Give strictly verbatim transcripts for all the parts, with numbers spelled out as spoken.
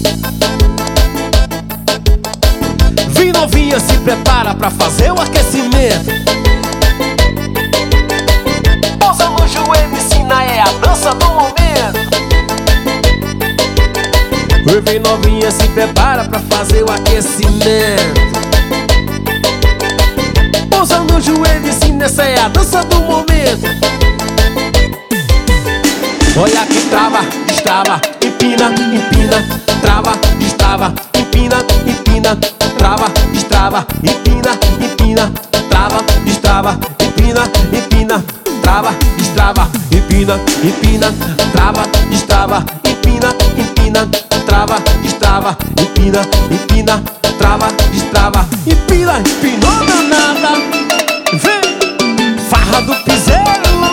Vem novinha, se prepara pra fazer o aquecimento. Pousa no joelho, ensina, é a dança do momento. Vem novinha, se prepara pra fazer o aquecimento. Pousa no joelho, ensina, essa é a dança do momento. Olha que trava, destrava, empina, empina, trava, destrava, empina, empina, trava, destrava, empina, empina, trava, destrava, empina, empina, trava, destrava, empina, empina, trava, destrava, empina, empina, trava, destrava, empina, empina, trava, destrava, empina, empinou danada. Vem, farra do piseiro.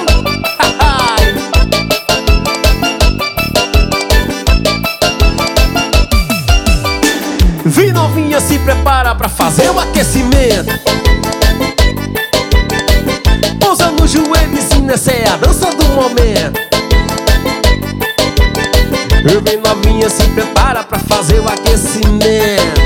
Vem novinha, se prepara pra fazer o aquecimento. Pousa no joelho, ensina, essa é a dança do momento. Vem novinha, se prepara pra fazer o aquecimento.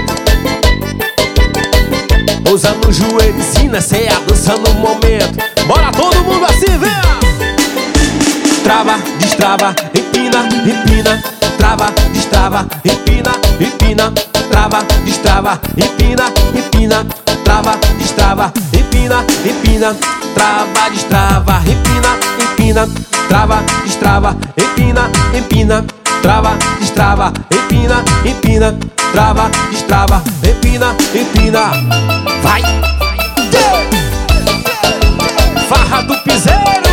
Pousa no joelho, ensina, essa é a dança no momento. Bora todo mundo assim, vem! Trava, destrava, empina, empina, trava, destrava, empina, empina, trava, destrava, empina, empina, trava, destrava, empina, empina, trava, destrava, empina, empina, trava, destrava, empina, empina, trava, destrava, empina, empina, trava, destrava, empina, empina. Vai! Farra do piseiro.